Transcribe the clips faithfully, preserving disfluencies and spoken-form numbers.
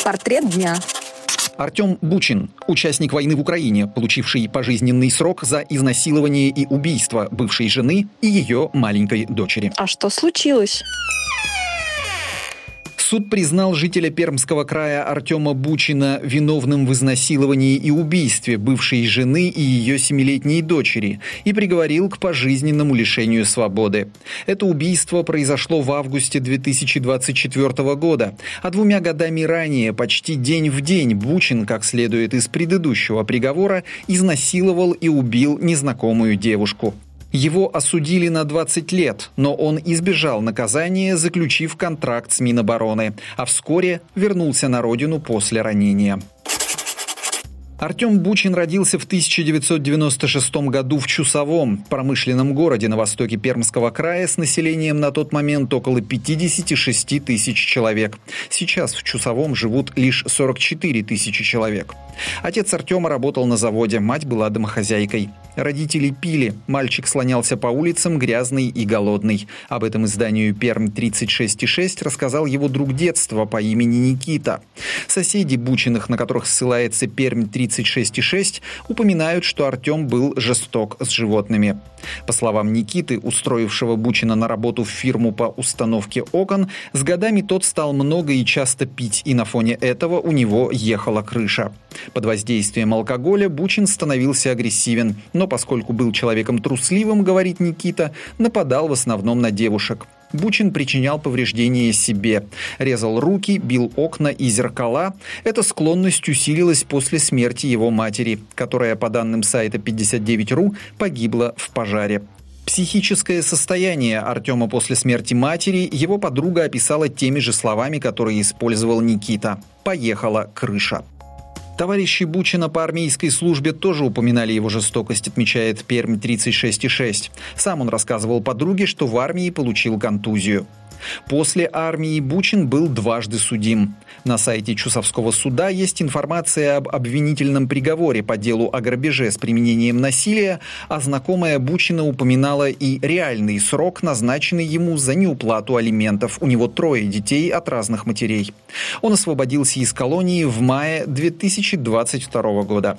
Портрет дня. Артем Бучин, участник войны в Украине, получивший пожизненный срок за изнасилование и убийство бывшей жены и ее маленькой дочери. А что случилось? Суд признал жителя Пермского края Артема Бучина виновным в изнасиловании и убийстве бывшей жены и ее семилетней дочери и приговорил к пожизненному лишению свободы. Это убийство произошло в августе две тысячи двадцать четвёртого года, а двумя годами ранее, почти день в день, Бучин, как следует из предыдущего приговора, изнасиловал и убил незнакомую девушку. Его осудили на двадцать лет, но он избежал наказания, заключив контракт с Минобороны, а вскоре вернулся на родину после ранения. Артем Бучин родился в тысяча девятьсот девяносто шестом году в Чусовом, промышленном городе на востоке Пермского края с населением на тот момент около пятьдесят шесть тысяч человек. Сейчас в Чусовом живут лишь сорок четыре тысячи человек. Отец Артема работал на заводе, мать была домохозяйкой. Родители пили, мальчик слонялся по улицам грязный и голодный. Об этом изданию «Пермь тридцать шесть и шесть» рассказал его друг детства по имени Никита. Соседи Бучиных, на которых ссылается «Пермь тридцать шесть и шесть», упоминают, что Артем был жесток с животными. По словам Никиты, устроившего Бучина на работу в фирму по установке окон, с годами тот стал много и часто пить, и на фоне этого у него ехала крыша. Под воздействием алкоголя Бучин становился агрессивен, но поскольку был человеком трусливым, говорит Никита, нападал в основном на девушек. Бучин причинял повреждения себе, резал руки, бил окна и зеркала. Эта склонность усилилась после смерти его матери, которая, по данным сайта пятьдесят девять точка ру, погибла в пожаре. Психическое состояние Артема после смерти матери его подруга описала теми же словами, которые использовал Никита. «Поехала крыша». Товарищи Бучина по армейской службе тоже упоминали его жестокость, отмечает «Пермь тридцать шесть и шесть». Сам он рассказывал подруге, что в армии получил контузию. После армии Бучин был дважды судим. На сайте Чусовского суда есть информация об обвинительном приговоре по делу о грабеже с применением насилия, а знакомая Бучина упоминала и реальный срок, назначенный ему за неуплату алиментов. У него трое детей от разных матерей. Он освободился из колонии в мае две тысячи двадцать второго года.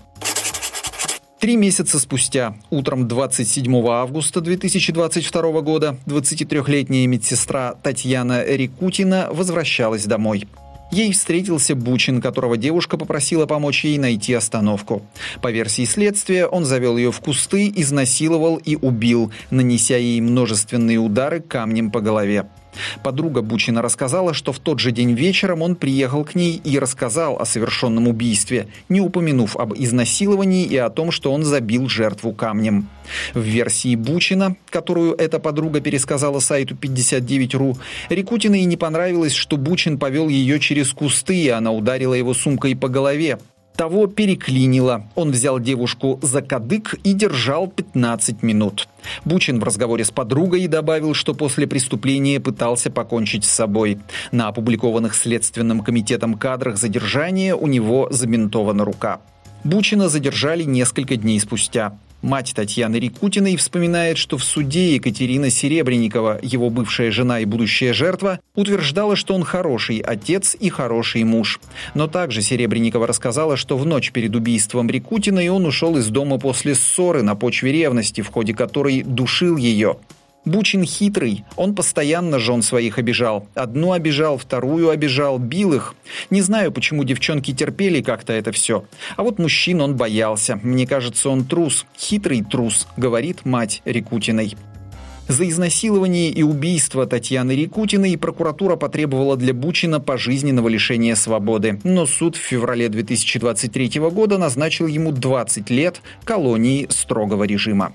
Три месяца спустя, утром двадцать седьмого августа две тысячи двадцать второго года, двадцатитрёхлетняя медсестра Татьяна Рикутина возвращалась домой. Ей встретился Бучин, которого девушка попросила помочь ей найти остановку. По версии следствия, он завел ее в кусты, изнасиловал и убил, нанеся ей множественные удары камнем по голове. Подруга Бучина рассказала, что в тот же день вечером он приехал к ней и рассказал о совершенном убийстве, не упомянув об изнасиловании и о том, что он забил жертву камнем. В версии Бучина, которую эта подруга пересказала сайту пятьдесят девять точка ру, Рикутиной не понравилось, что Бучин повел ее через кусты, и она ударила его сумкой по голове. Того переклинило. Он взял девушку за кадык и держал пятнадцать минут. Бучин в разговоре с подругой добавил, что после преступления пытался покончить с собой. На опубликованных Следственным комитетом кадрах задержания у него забинтована рука. Бучина задержали несколько дней спустя. Мать Татьяны Рикутиной вспоминает, что в суде Екатерина Серебренникова, его бывшая жена и будущая жертва, утверждала, что он хороший отец и хороший муж. Но также Серебренникова рассказала, что в ночь перед убийством Рикутиной он ушел из дома после ссоры на почве ревности, в ходе которой душил ее. Бучин хитрый, он постоянно жен своих обижал. Одну обижал, вторую обижал, бил их. Не знаю, почему девчонки терпели как-то это все. А вот мужчин он боялся. Мне кажется, он трус, хитрый трус, говорит мать Рикутиной. За изнасилование и убийство Татьяны Рикутиной прокуратура потребовала для Бучина пожизненного лишения свободы. Но суд в феврале две тысячи двадцать третьего года назначил ему двадцать лет колонии строгого режима.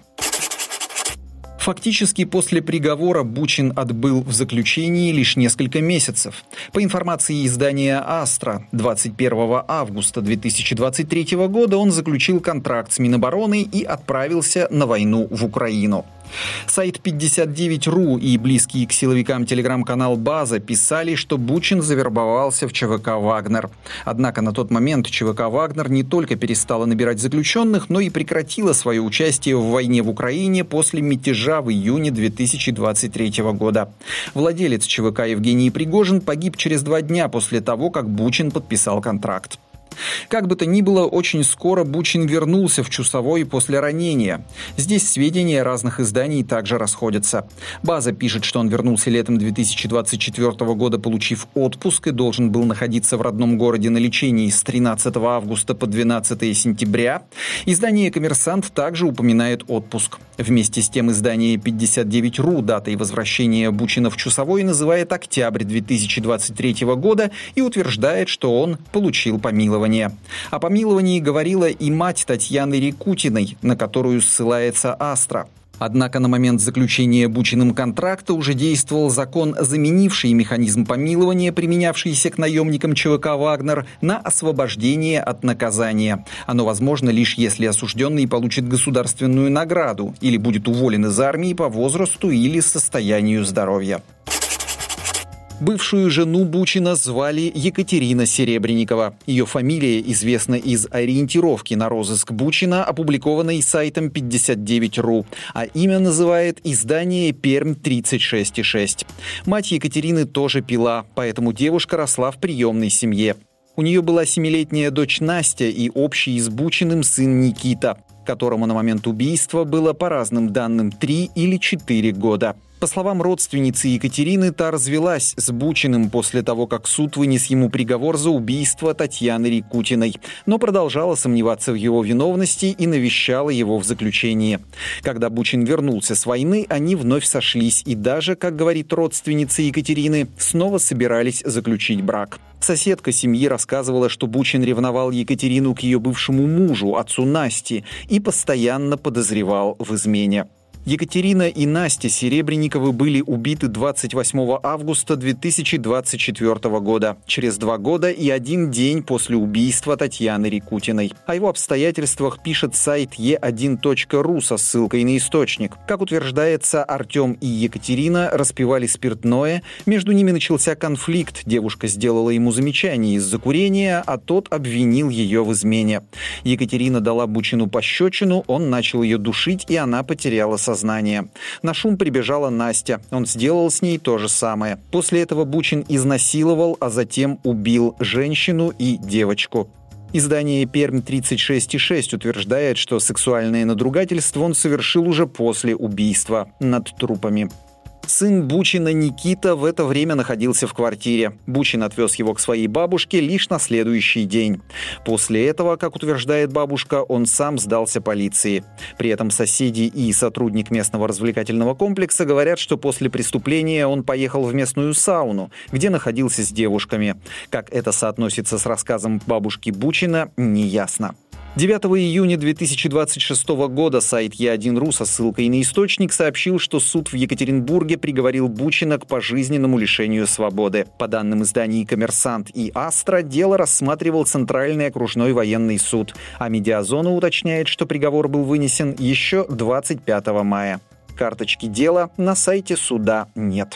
Фактически после приговора Бучин отбыл в заключении лишь несколько месяцев. По информации издания «Астра», двадцать первого августа две тысячи двадцать третьего года он заключил контракт с Минобороны и отправился на войну в Украину. Сайт пятьдесят девять точка ру и близкий к силовикам телеграм-канал «База» писали, что Бучин завербовался в ЧВК «Вагнер». Однако на тот момент ЧВК «Вагнер» не только перестала набирать заключенных, но и прекратила свое участие в войне в Украине после мятежа в июне две тысячи двадцать третьего года. Владелец ЧВК Евгений Пригожин погиб через два дня после того, как Бучин подписал контракт. Как бы то ни было, очень скоро Бучин вернулся в Чусовой после ранения. Здесь сведения разных изданий также расходятся. «База» пишет, что он вернулся летом две тысячи двадцать четвёртого года, получив отпуск, и должен был находиться в родном городе на лечении с тринадцатого августа по двенадцатое сентября. Издание «Коммерсант» также упоминает отпуск. Вместе с тем издание пятьдесят девять точка ру датой возвращения Бучина в Чусовой называет октябрь две тысячи двадцать третьего года и утверждает, что он получил помилование. О помиловании говорила и мать Татьяны Рикутиной, на которую ссылается «Астра». Однако на момент заключения Бучиным контракта уже действовал закон, заменивший механизм помилования, применявшийся к наемникам ЧВК «Вагнер», на освобождение от наказания. Оно возможно лишь если осужденный получит государственную награду или будет уволен из армии по возрасту или состоянию здоровья. Бывшую жену Бучина звали Екатерина Серебренникова. Ее фамилия известна из ориентировки на розыск Бучина, опубликованной сайтом пятьдесят девять точка ру, а имя называет издание «Пермь тридцать шесть и шесть». Мать Екатерины тоже пила, поэтому девушка росла в приемной семье. У нее была семилетняя дочь Настя и общий с Бучиным сын Никита, которому на момент убийства было, по разным данным, три или четыре года. По словам родственницы Екатерины, та развелась с Бучиным после того, как суд вынес ему приговор за убийство Татьяны Рикутиной, но продолжала сомневаться в его виновности и навещала его в заключении. Когда Бучин вернулся с войны, они вновь сошлись и даже, как говорит родственница Екатерины, снова собирались заключить брак. Соседка семьи рассказывала, что Бучин ревновал Екатерину к ее бывшему мужу, отцу Насти, и постоянно подозревал в измене. Екатерина и Настя Серебренниковы были убиты двадцать восьмого августа две тысячи двадцать четвёртого года, через два года и один день после убийства Татьяны Рикутиной. О его обстоятельствах пишет сайт е один точка ру со ссылкой на источник. Как утверждается, Артем и Екатерина распивали спиртное, между ними начался конфликт, девушка сделала ему замечание из-за курения, а тот обвинил ее в измене. Екатерина дала Бучину пощечину, он начал ее душить, и она потеряла сознание. Сознание. На шум прибежала Настя. Он сделал с ней то же самое. После этого Бучин изнасиловал, а затем убил женщину и девочку. Издание «Пермь тридцать шесть и шесть» утверждает, что сексуальное надругательство он совершил уже после убийства над трупами. Сын Бучина Никита в это время находился в квартире. Бучин отвез его к своей бабушке лишь на следующий день. После этого, как утверждает бабушка, он сам сдался полиции. При этом соседи и сотрудник местного развлекательного комплекса говорят, что после преступления он поехал в местную сауну, где находился с девушками. Как это соотносится с рассказом бабушки Бучина, неясно. девятого июня две тысячи двадцать шестого года сайт е один точка ру со ссылкой на источник сообщил, что суд в Екатеринбурге приговорил Бучина к пожизненному лишению свободы. По данным изданий «Коммерсант» и «Астра», дело рассматривал Центральный окружной военный суд, а «Медиазона» уточняет, что приговор был вынесен еще двадцать пятого мая. Карточки дела на сайте суда нет.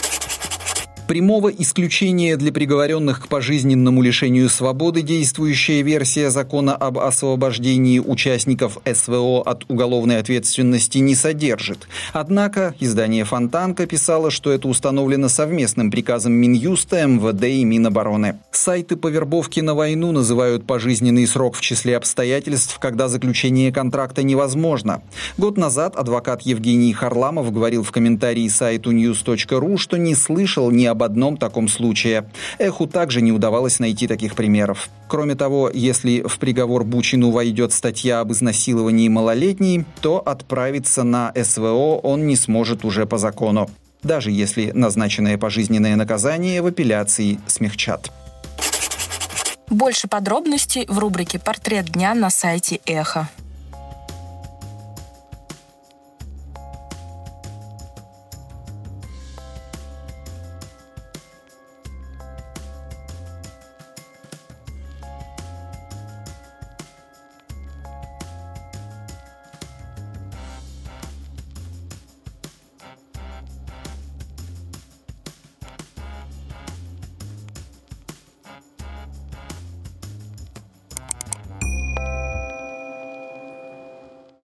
Прямого исключения для приговоренных к пожизненному лишению свободы действующая версия закона об освобождении участников эс вэ о от уголовной ответственности не содержит. Однако издание «Фонтанка» писало, что это установлено совместным приказом Минюста, эм вэ дэ и Минобороны. Сайты по вербовке на войну называют пожизненный срок в числе обстоятельств, когда заключение контракта невозможно. Год назад адвокат Евгений Харламов говорил в комментарии сайту ньюс точка ру, что не слышал ни об одном таком случае. Эху также не удавалось найти таких примеров. Кроме того, если в приговор Бучину войдет статья об изнасиловании малолетней, то отправиться на эс вэ о он не сможет уже по закону, даже если назначенное пожизненное наказание в апелляции смягчат. Больше подробностей в рубрике «Портрет дня» на сайте Эхо.